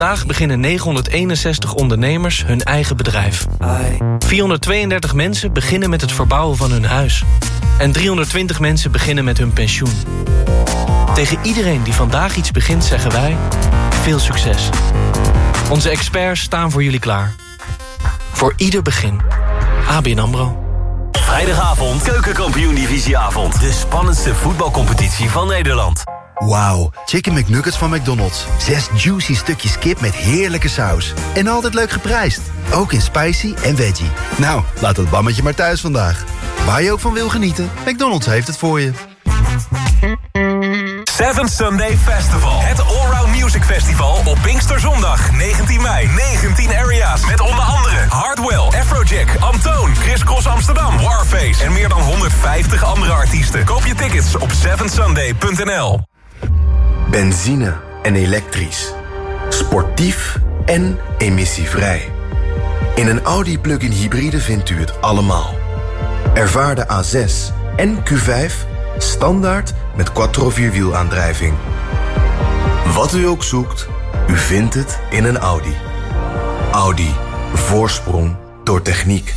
Vandaag beginnen 961 ondernemers hun eigen bedrijf. 432 mensen beginnen met het verbouwen van hun huis. En 320 mensen beginnen met hun pensioen. Tegen iedereen die vandaag iets begint zeggen wij: veel succes. Onze experts staan voor jullie klaar. Voor ieder begin. ABN AMRO. Vrijdagavond, Keukenkampioen-divisieavond. De spannendste voetbalcompetitie van Nederland. Wauw, Chicken McNuggets van McDonald's. 6 juicy stukjes kip met heerlijke saus. En altijd leuk geprijsd. Ook in spicy en veggie. Nou, laat het bammetje maar thuis vandaag. Waar je ook van wil genieten, McDonald's heeft het voor je. 7th Sunday Festival. Het Allround Music Festival op Pinksterzondag 19 mei. 19 area's met onder andere Hardwell, Afrojack, Antoon, Chris Cross Amsterdam, Warface en meer dan 150 andere artiesten. Koop je tickets op 7sunday.nl. Benzine en elektrisch. Sportief en emissievrij. In een Audi plug-in hybride vindt u het allemaal. Ervaar de A6 en Q5 standaard met quattro-vierwielaandrijving. Wat u ook zoekt, u vindt het in een Audi. Audi. Voorsprong door techniek.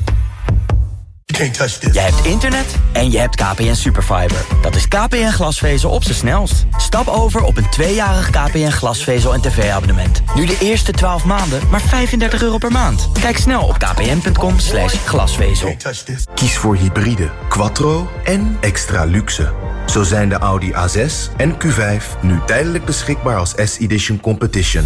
Je hebt internet en je hebt KPN Superfiber. Dat is KPN glasvezel op zijn snelst. Stap over op een 2-jarig KPN glasvezel en tv-abonnement. Nu de eerste 12 maanden maar €35 per maand. Kijk snel op kpn.com/glasvezel. Kies voor hybride, quattro en extra luxe. Zo zijn de Audi A6 en Q5 nu tijdelijk beschikbaar als S-Edition Competition.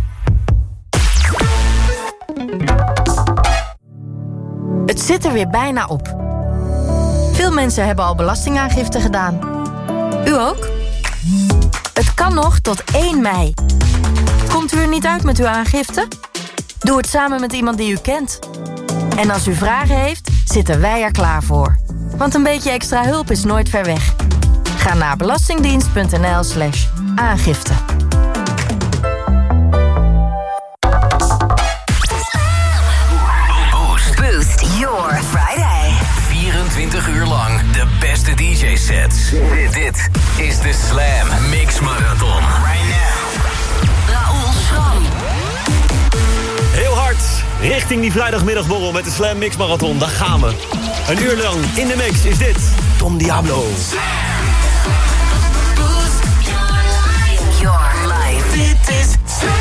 Het zit er weer bijna op. Veel mensen hebben al belastingaangifte gedaan. U ook? Het kan nog tot 1 mei. Komt u er niet uit met uw aangifte? Doe het samen met iemand die u kent. En als u vragen heeft, zitten wij er klaar voor. Want een beetje extra hulp is nooit ver weg. Ga naar belastingdienst.nl/aangifte. Boost your Friday. 24 uur lang de beste DJ-sets. Dit is de Slam Mix Marathon. Right now. Raoul Schram. Heel hard richting die vrijdagmiddagborrel met de Slam Mix Marathon. Daar gaan we. Een uur lang in de mix is dit Tom Diablo. Boost your life. Dit is Slam.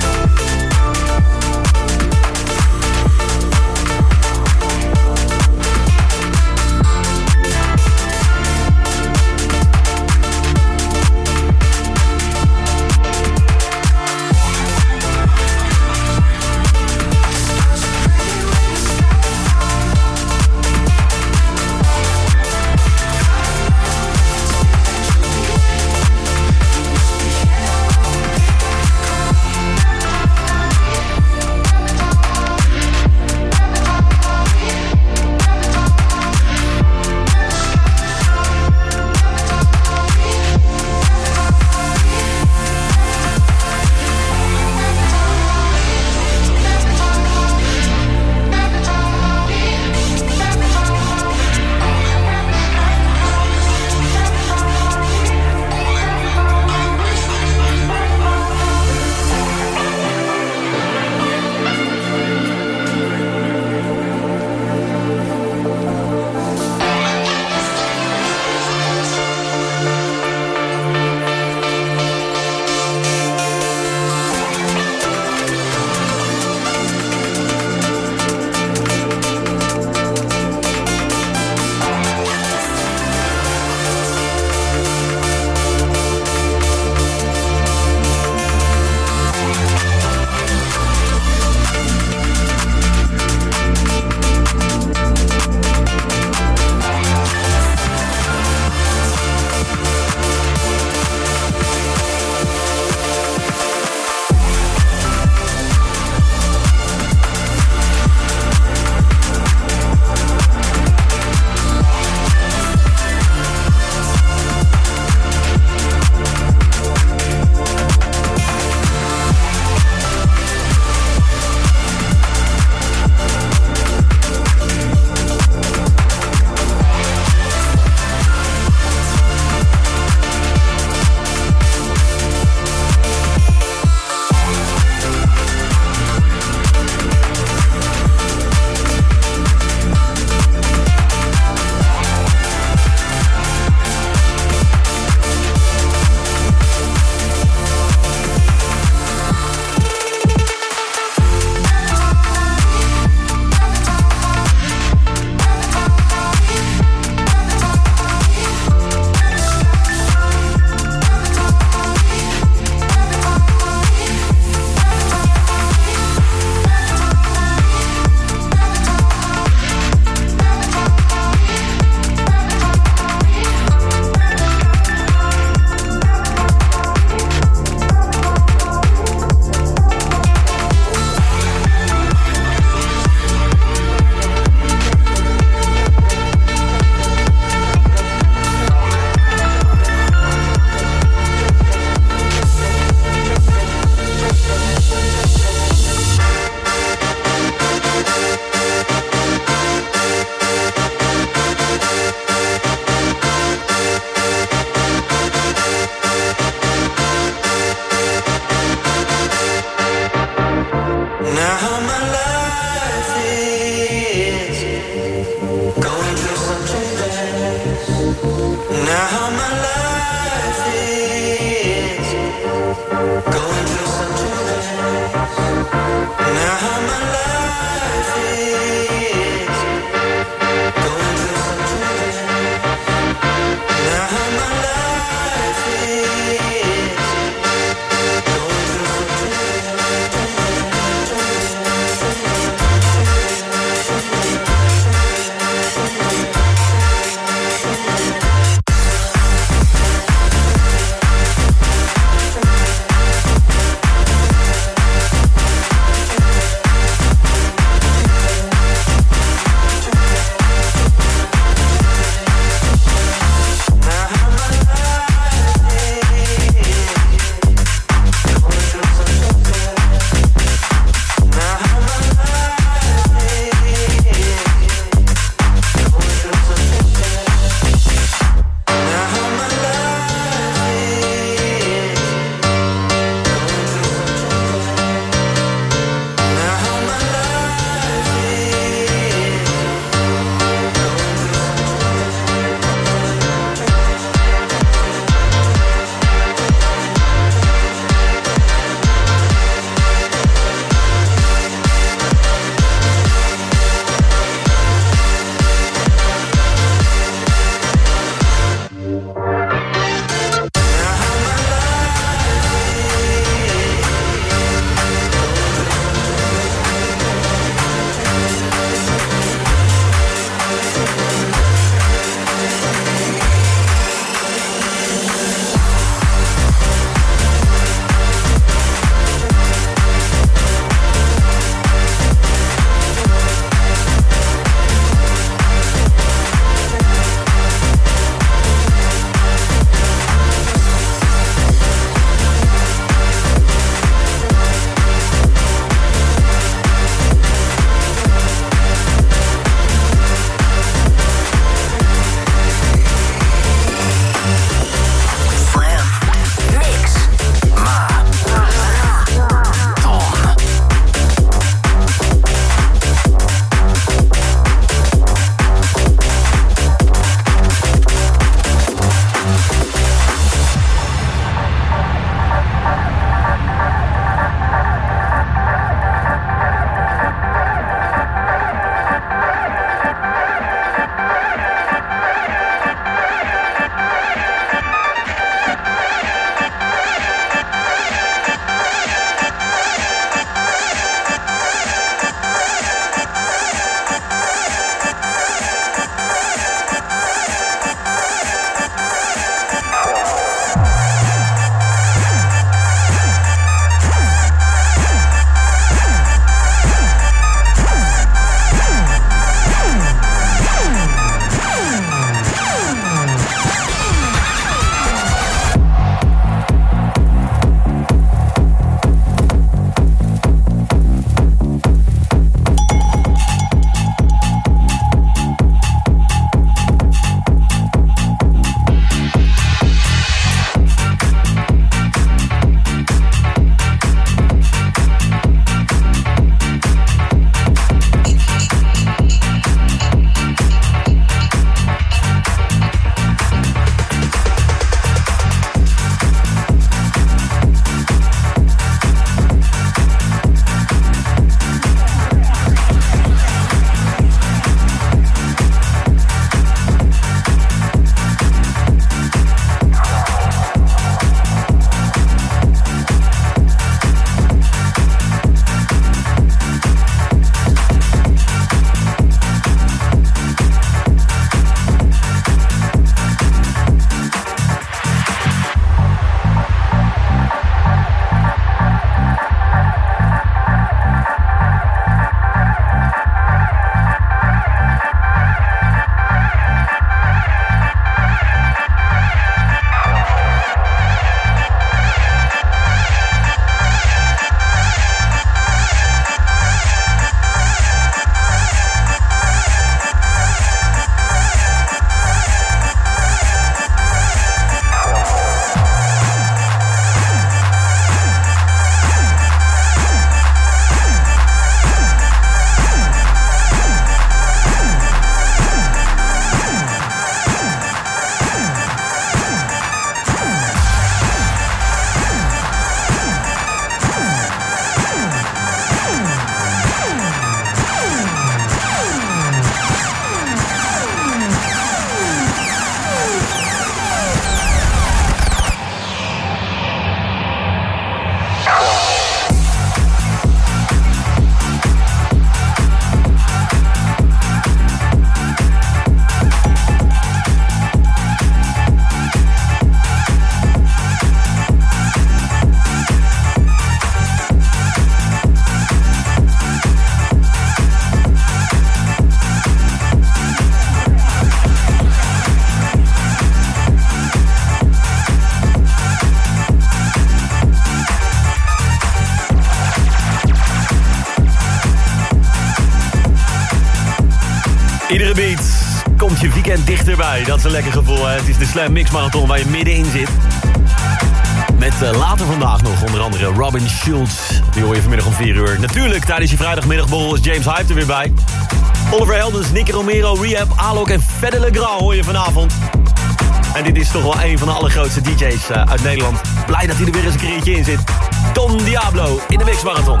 Iedere beat komt je weekend dichterbij. Dat is een lekker gevoel, hè? Het is de Slam Mix Marathon waar je middenin zit. Met later vandaag nog onder andere Robin Schulz. Die hoor je vanmiddag om 4 uur. Natuurlijk, tijdens je vrijdagmiddagborrel is James Hype er weer bij. Oliver Heldens, Nicky Romero, Rehab, Alok en Fedde Le Grand hoor je vanavond. En dit is toch wel een van de allergrootste DJ's uit Nederland. Blij dat hij er weer eens een keertje in zit. Don Diablo in de Mix Marathon.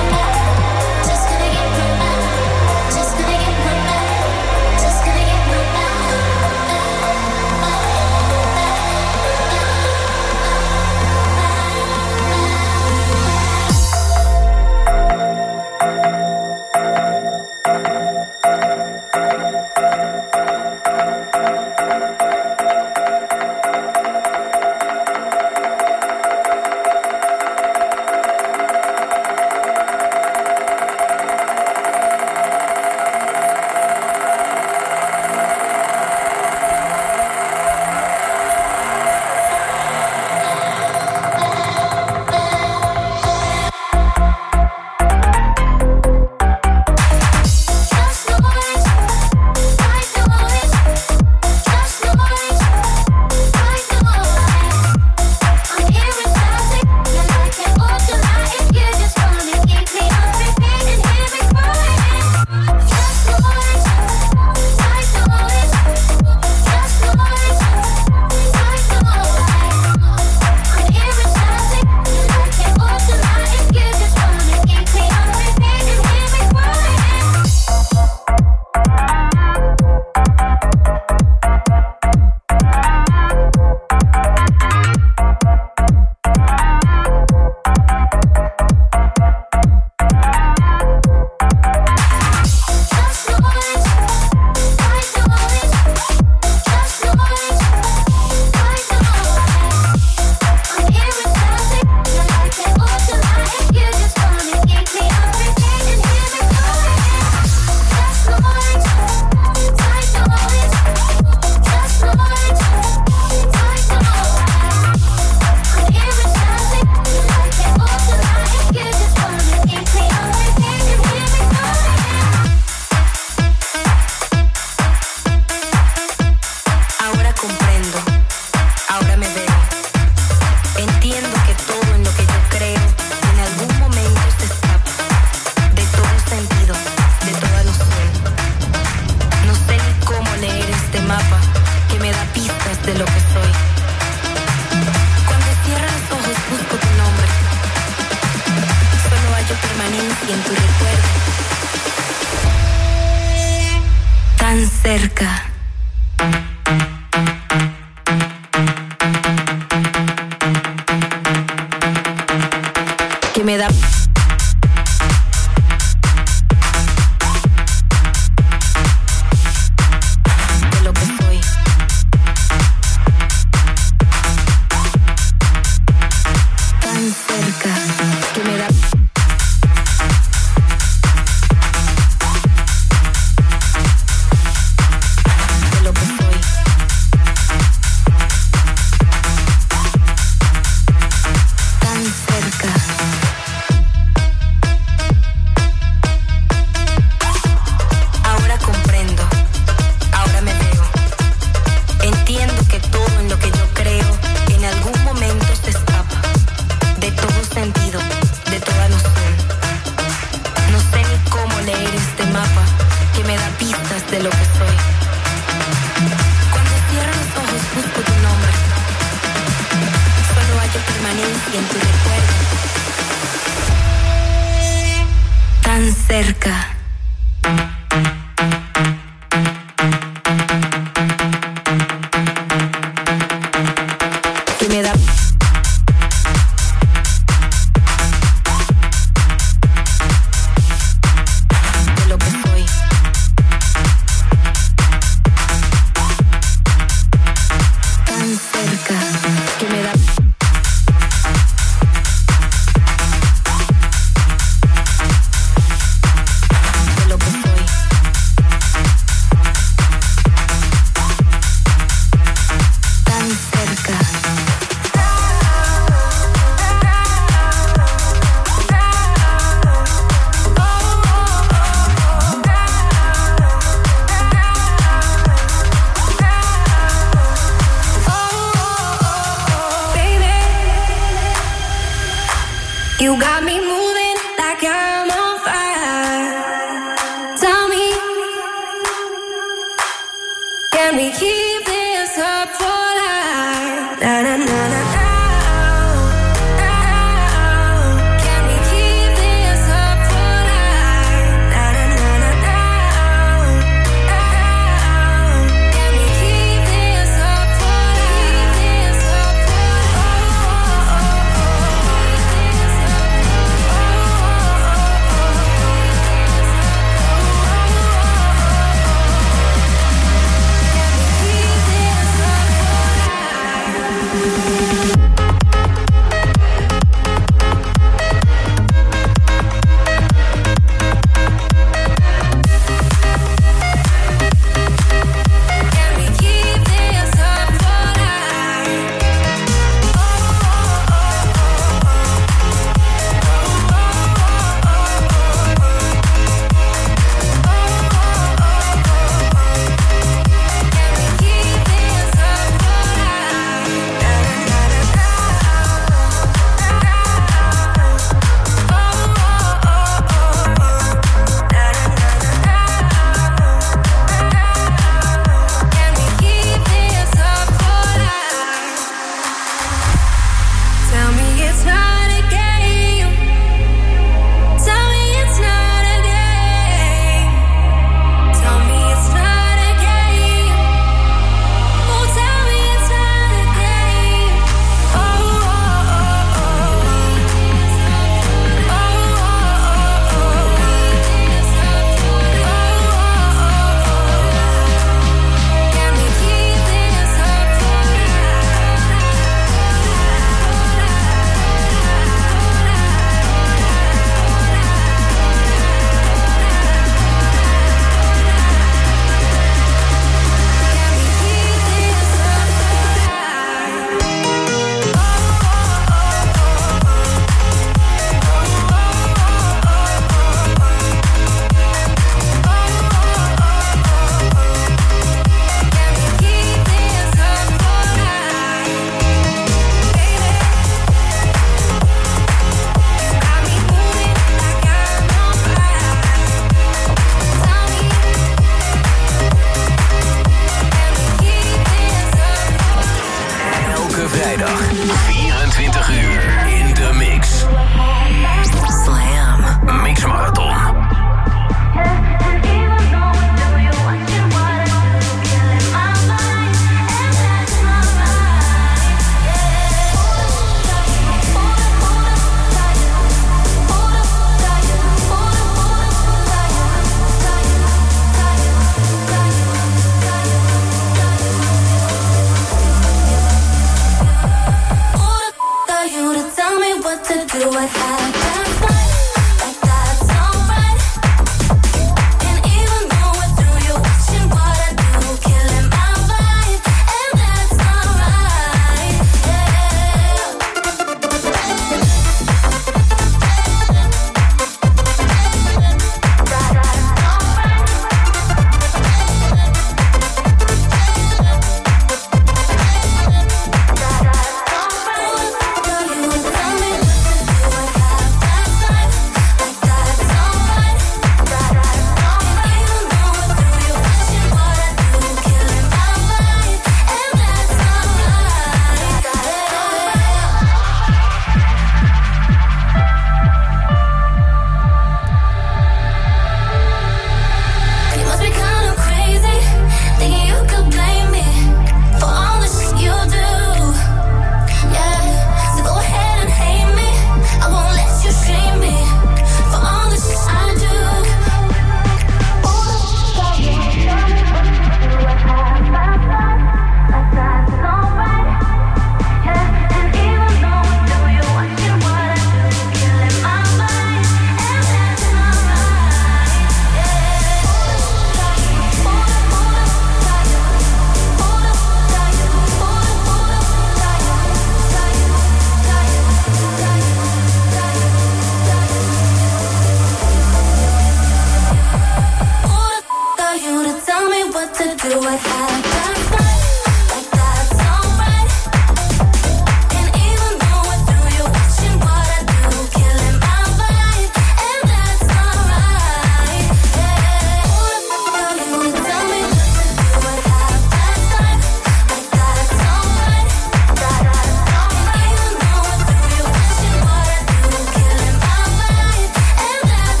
to do it half past 5. Like that's alright. And even though we're through, you're watching what I do, killing my vibe, and that's alright. Yeah. Girl, you tell me what to do at half past 5. Like that's alright. And even though we're through, you're watching what I do, killing my vibe, and that's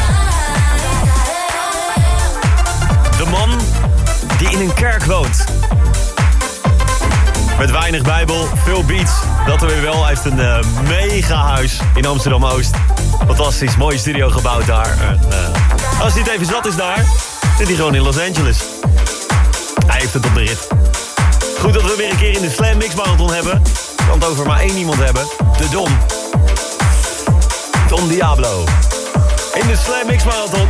alright. De man die in een kerk woont. Met weinig Bijbel, veel beats. Dat weer wel. Hij heeft een mega huis in Amsterdam-Oost. Fantastisch, mooie studio gebouwd daar. Als hij het even zat is daar, zit hij gewoon in Los Angeles. Hij heeft het op de rit. Goed dat we weer een keer in de Slam Mix Marathon hebben. Kan het over maar één iemand hebben. De Don. Don Diablo. In de Slam Mix Marathon.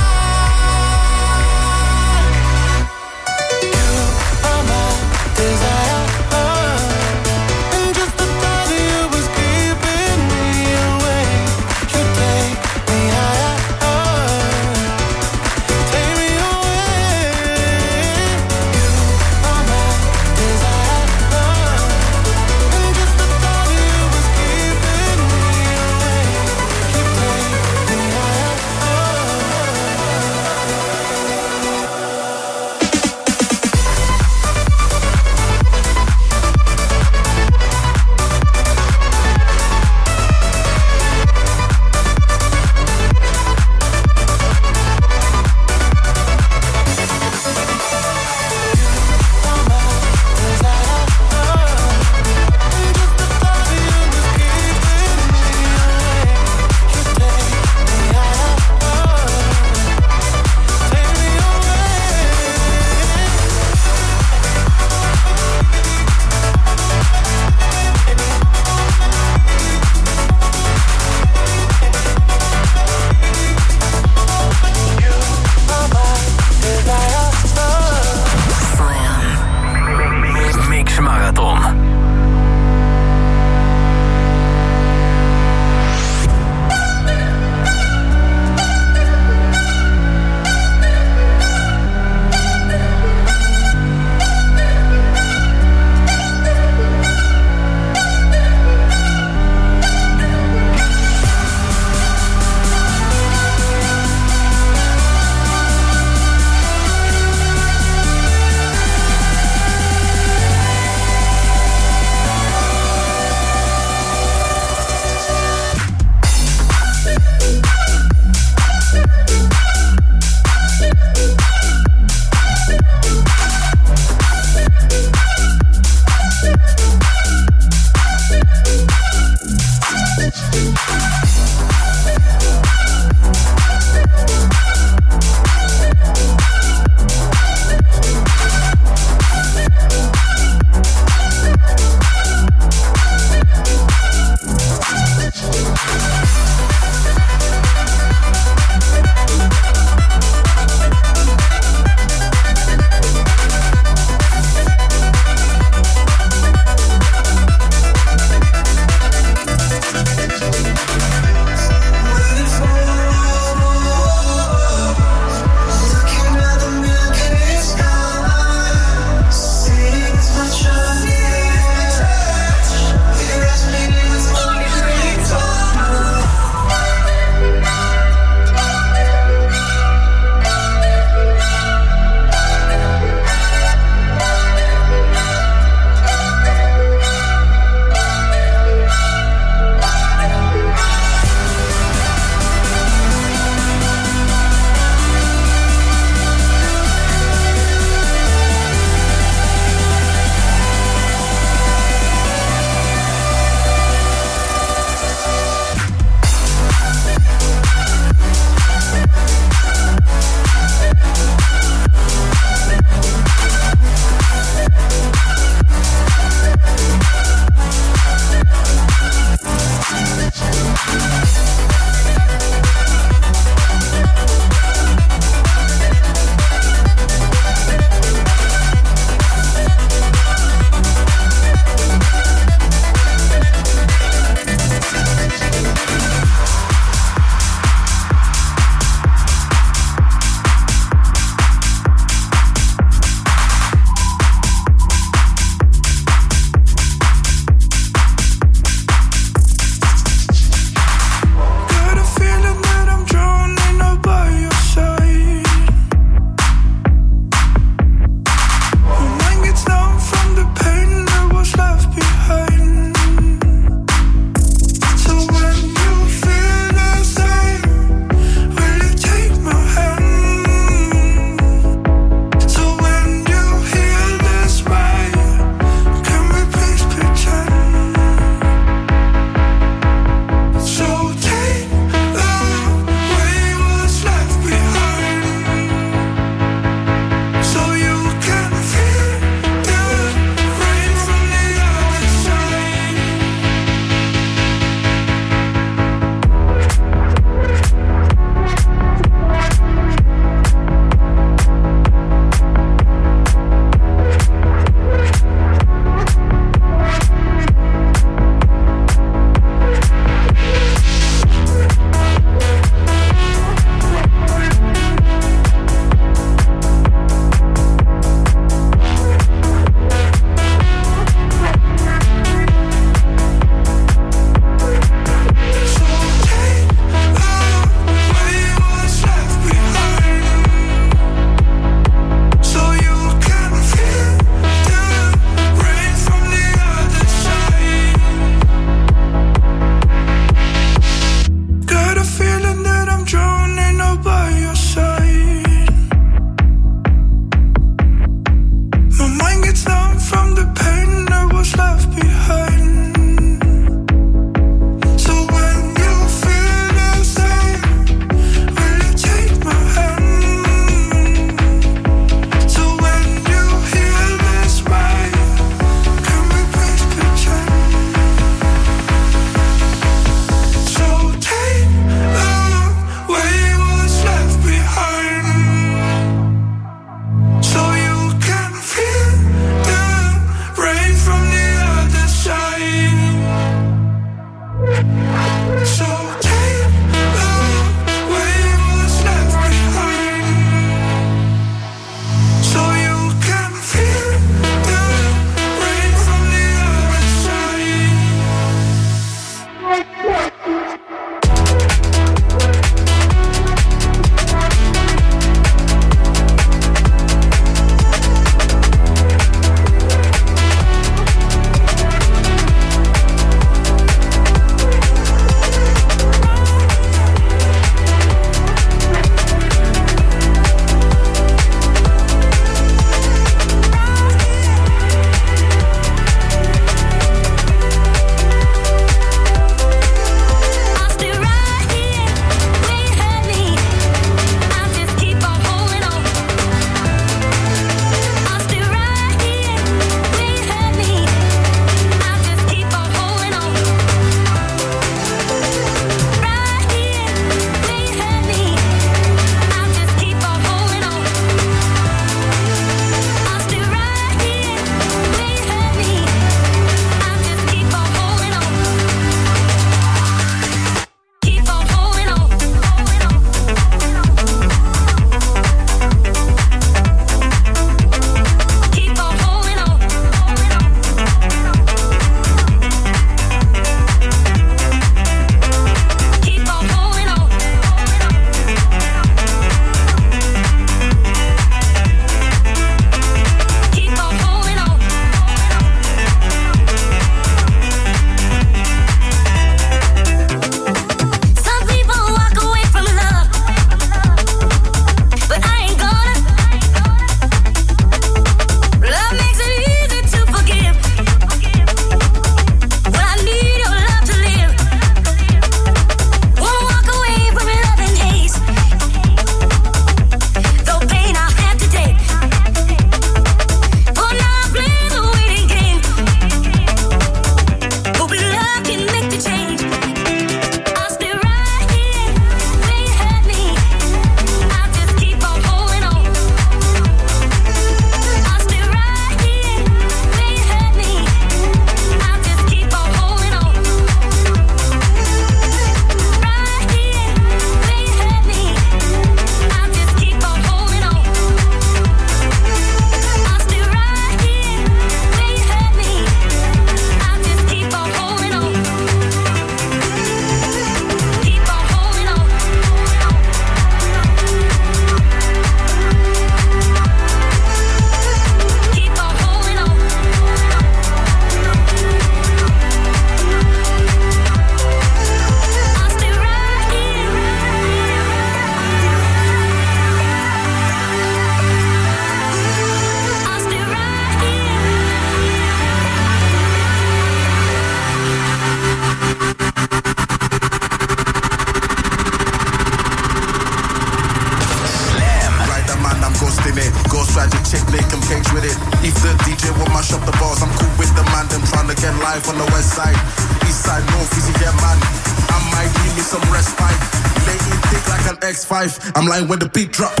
chick, make him cage with it. If the DJ will mash up the bars, I'm cool with the man, them trying to get live on the west side. East side, north, easy, yeah, man. I might need me some respite. Lay it thick like an X5. I'm lying when the beat drop.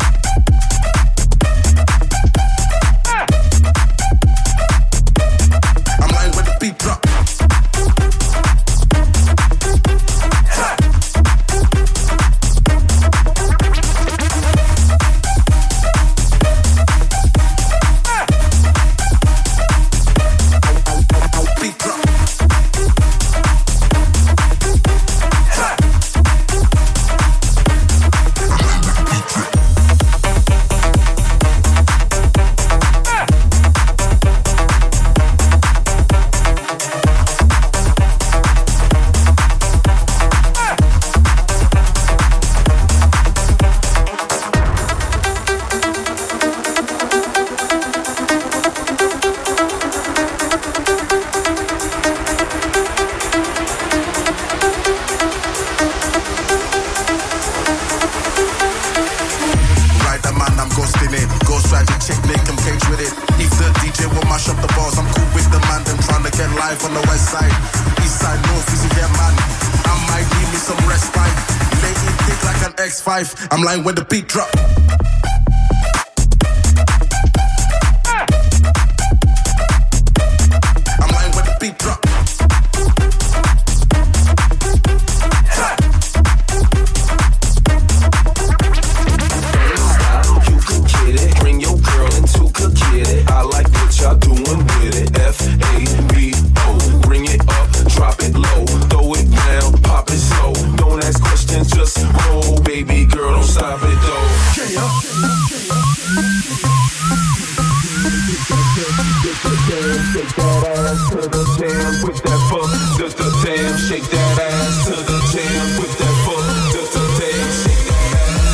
I'm lying when the beat drop. I'm lying when the beat drop. I'm lying when the beat drop. You could get it, bring your girl into could get it. I like what y'all doing with it. F-A-B-O, bring it up, drop it low, throw it down, pop it slow. Don't ask questions, just roll, baby girl, don't stop it though. Shake that ass to the jam with that fuck, the damn. Shake that ass to the jam with that fuck, the damn. Shake that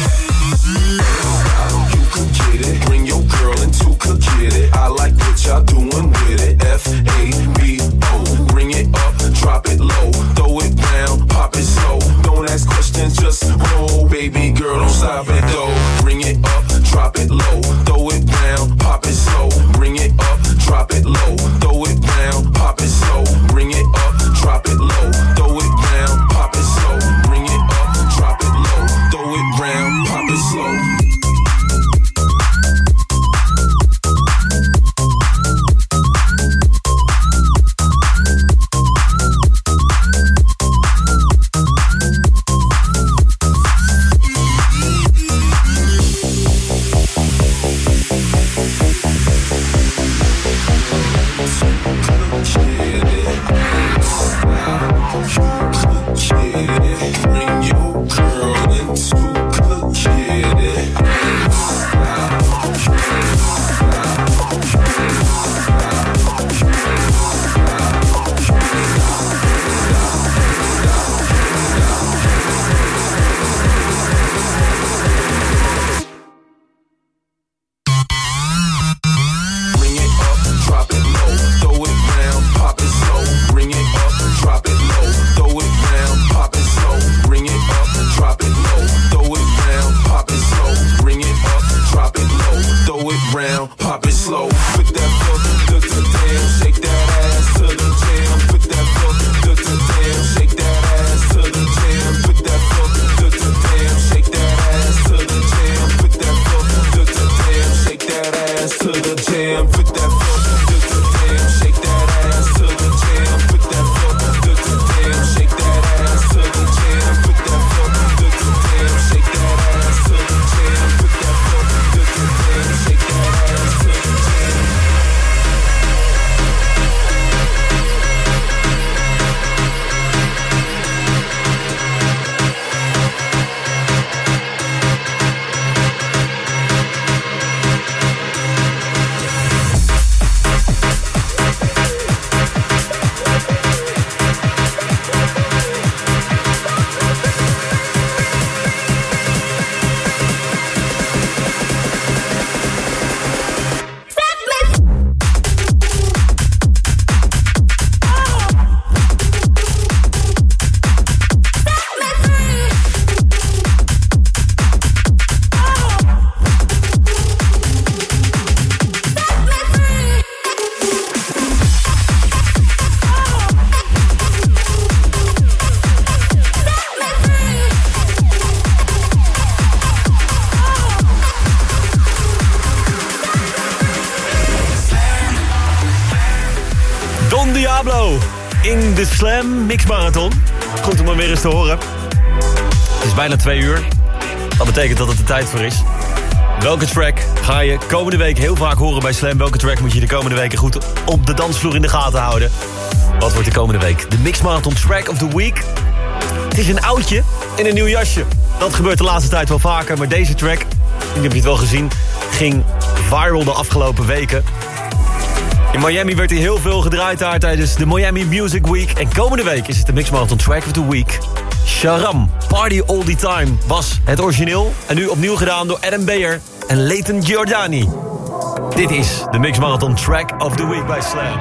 ass. You could get it, bring your girl into could get it. I like what y'all doing with it. F-A-B-O, bring it up, drop it low, throw it down, pop it slow. Don't ask questions, just roll, baby girl, don't stop it though. Bring it up, drop it low, throw it down, pop it slow. Bring it up, drop it low, throw it down, pop it slow. Bring it up, drop it low, throw it down, pop it slow. Bring it up, drop it low, throw it down, pop it slow. Pablo in de Slam Mix Marathon. Goed om hem weer eens te horen. Het is bijna 2 uur. Dat betekent dat het er tijd voor is. Welke track ga je komende week heel vaak horen bij Slam? Welke track moet je de komende weken goed op de dansvloer in de gaten houden? Wat wordt de komende week de Mix Marathon Track of the Week? Het is een oudje in een nieuw jasje. Dat gebeurt de laatste tijd wel vaker, maar deze track, ik heb je het wel gezien, ging viral de afgelopen weken. In Miami werd hij heel veel gedraaid daar tijdens de Miami Music Week. En komende week is het de Mix Marathon Track of the Week. Sharam, Party All The Time, was het origineel. En nu opnieuw gedaan door Adam Beyer en Leighton Giordani. Dit is de Mix Marathon Track of the Week bij Slam.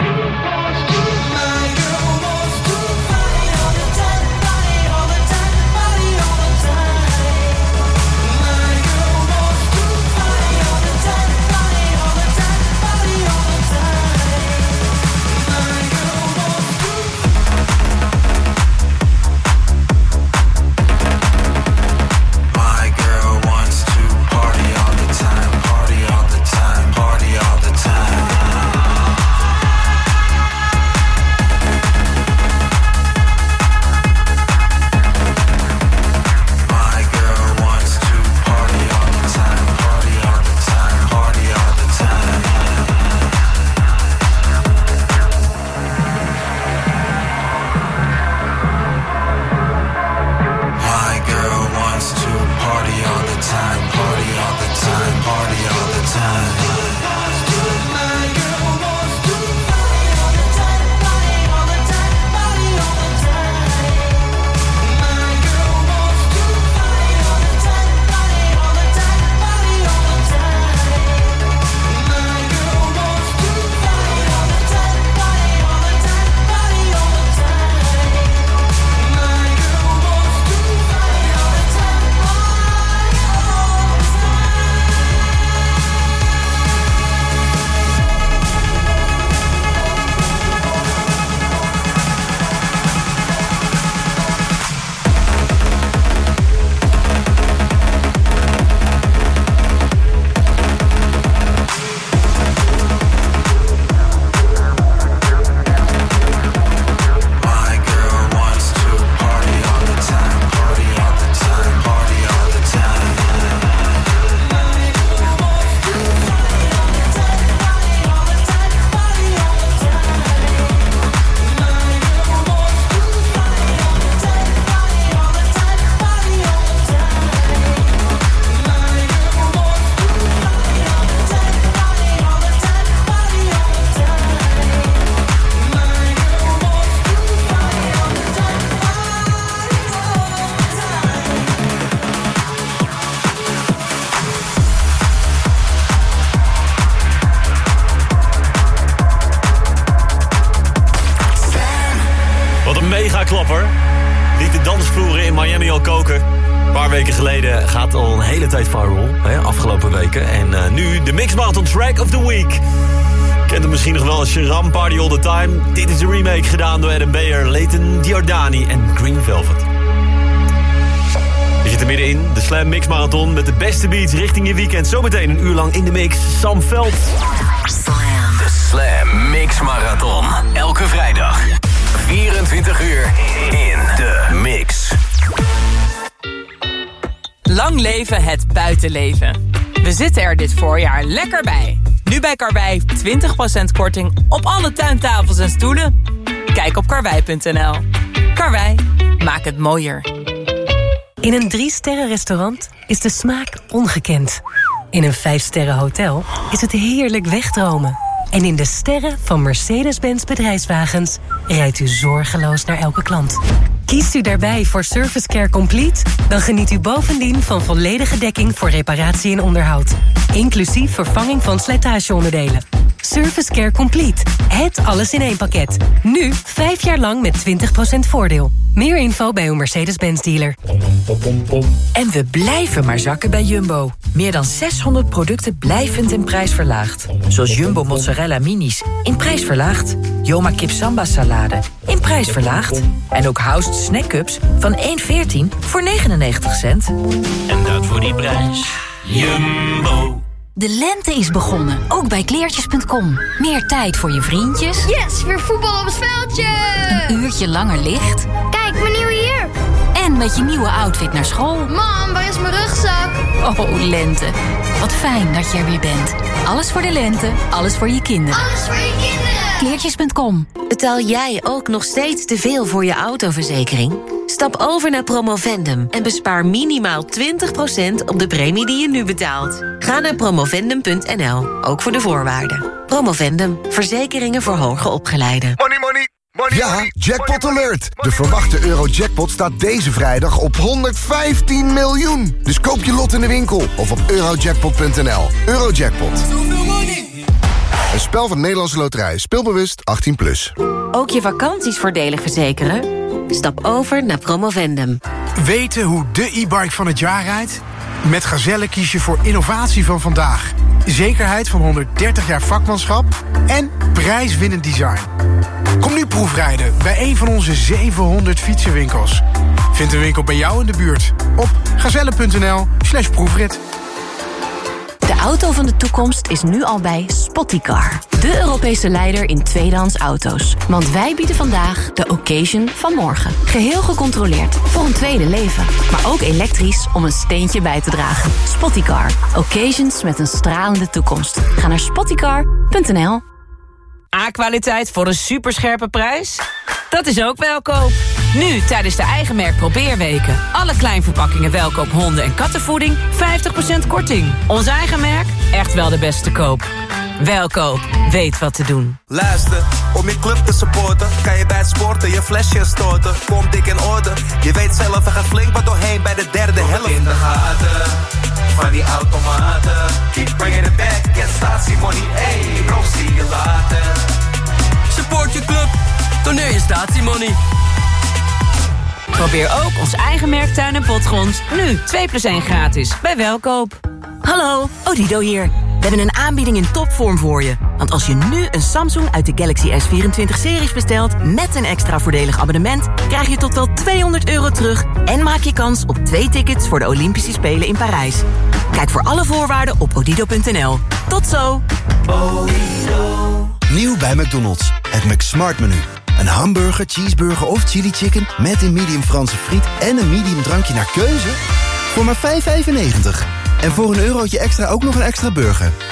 Klapper. Liet de dansvloeren in Miami al koken. Een paar weken geleden gaat al een hele tijd viral. Afgelopen weken. En nu de Mix Marathon Track of the Week. Kent hem misschien nog wel als Sharam, Party All The Time. Dit is de remake gedaan door Adam Beyer, Leighton Giordani en Green Velvet. Je zit er middenin, de Slam Mix Marathon met de beste beats richting je weekend. Zometeen een uur lang in de mix, Sam Veld. De Slam Mix Marathon. Elke vrijdag. 24 uur in de mix. Lang leven het buitenleven. We zitten er dit voorjaar lekker bij. Nu bij Karwei 20% korting op alle tuintafels en stoelen. Kijk op karwei.nl. Karwei, maak het mooier. In een 3-sterren restaurant is de smaak ongekend. In een 5-sterren hotel is het heerlijk wegdromen. En in de sterren van Mercedes-Benz bedrijfswagens rijdt u zorgeloos naar elke klant. Kiest u daarbij voor Service Care Complete? Dan geniet u bovendien van volledige dekking voor reparatie en onderhoud. Inclusief vervanging van slijtageonderdelen. Service Care Complete. Het alles in één pakket. Nu 5 jaar lang met 20% voordeel. Meer info bij uw Mercedes-Benz dealer. En we blijven maar zakken bij Jumbo. Meer dan 600 producten blijvend in prijs verlaagd. Zoals Jumbo Mozzarella Minis in prijs verlaagd. Joma Kip Samba Salade in prijs verlaagd. En ook Housed Snack Cups van 1,14 voor 99 cent. En dat voor die prijs. Jumbo. De lente is begonnen, ook bij kleertjes.com. Meer tijd voor je vriendjes. Yes, weer voetbal op het veldje. Een uurtje langer licht. Kijk, mijn nieuwe jurk. En met je nieuwe outfit naar school. Mam, waar is mijn rugzak? Oh, lente. Wat fijn dat je er weer bent. Alles voor de lente, alles voor je kinderen. Alles voor je kinderen. Kleertjes.com. Betaal jij ook nog steeds te veel voor je autoverzekering? Stap over naar Promovendum en bespaar minimaal 20% op de premie die je nu betaalt. Ga naar promovendum.nl, ook voor de voorwaarden. Promovendum, verzekeringen voor hoger opgeleiden. Money, money. Ja, jackpot alert! De verwachte Eurojackpot staat deze vrijdag op 115 miljoen. Dus koop je lot in de winkel of op eurojackpot.nl. Eurojackpot. Een spel van Nederlandse Loterij. Speelbewust 18+. Ook je vakanties voordelig verzekeren? Stap over naar Promovendum. Weten hoe de e-bike van het jaar rijdt? Met Gazelle kies je voor innovatie van vandaag. Zekerheid van 130 jaar vakmanschap en prijswinnend design. Kom nu proefrijden bij een van onze 700 fietsenwinkels. Vind een winkel bij jou in de buurt op gazelle.nl/proefrit. De auto van de toekomst is nu al bij Spottycar. De Europese leider in tweedehands auto's. Want wij bieden vandaag de occasion van morgen. Geheel gecontroleerd voor een tweede leven. Maar ook elektrisch om een steentje bij te dragen. Spottycar. Occasions met een stralende toekomst. Ga naar spottycar.nl. A-kwaliteit voor een superscherpe prijs? Dat is ook Welkoop. Nu tijdens de eigen merk probeerweken. Alle kleinverpakkingen Welkoop honden- en kattenvoeding 50% korting. Ons eigen merk, echt wel de beste koop. Welkoop, weet wat te doen. Luister, om je club te supporten kan je bij het sporten je flesje storten. Kom dik in orde, je weet zelf er gaat flink wat doorheen bij de derde helft. In de gaten van die automaten. Keep bringing it back, get start money, ey, bro, zie je later. Support je club, doneer je statiemoney. Probeer ook ons eigen merk tuin en potgrond. Nu 2+1 gratis bij Welkoop. Hallo, Odido hier. We hebben een aanbieding in topvorm voor je. Want als je nu een Samsung uit de Galaxy S24-series bestelt met een extra voordelig abonnement, krijg je tot wel €200 terug en maak je kans op 2 tickets voor de Olympische Spelen in Parijs. Kijk voor alle voorwaarden op odido.nl. Tot zo! Nieuw bij McDonald's. Het McSmart-menu. Een hamburger, cheeseburger of chili chicken met een medium Franse friet en een medium drankje naar keuze voor maar €5,95. En voor €1 extra ook nog een extra burger.